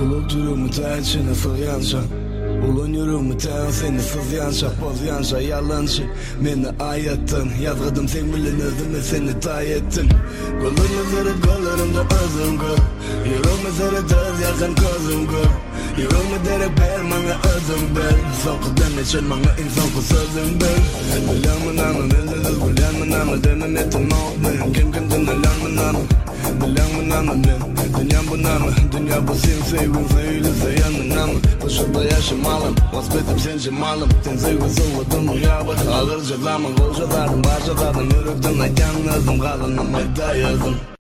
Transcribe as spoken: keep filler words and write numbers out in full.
Ulup durumu ta içine fıryanca Ulun yürümü ta seni sızyanca Pozyanca yalançı Meni ayetten Yazgıdım sen bilinirdim ve seni tay ettin Gülümü zırı gülürümde özüm gül Yürümü zırı düz yakın közüm gül Yürümü deri ber bana özüm bil Sokudan için bana insan ku sözüm bil Bilen mi namı bildirir bilen mi namı Demem ettim o kim kim dinleyen mi namı Bilen mi namı dünya bu namı Dünya bu sen sevgin söylese yanın namı Koşulda yaşamalım Vasbetim sence malım Sen sevgi soğudun rüyabı Ağır cedlamı Kolcalardım barcalardım Yürüktüm da yalnızdım Kalınım ve dayazım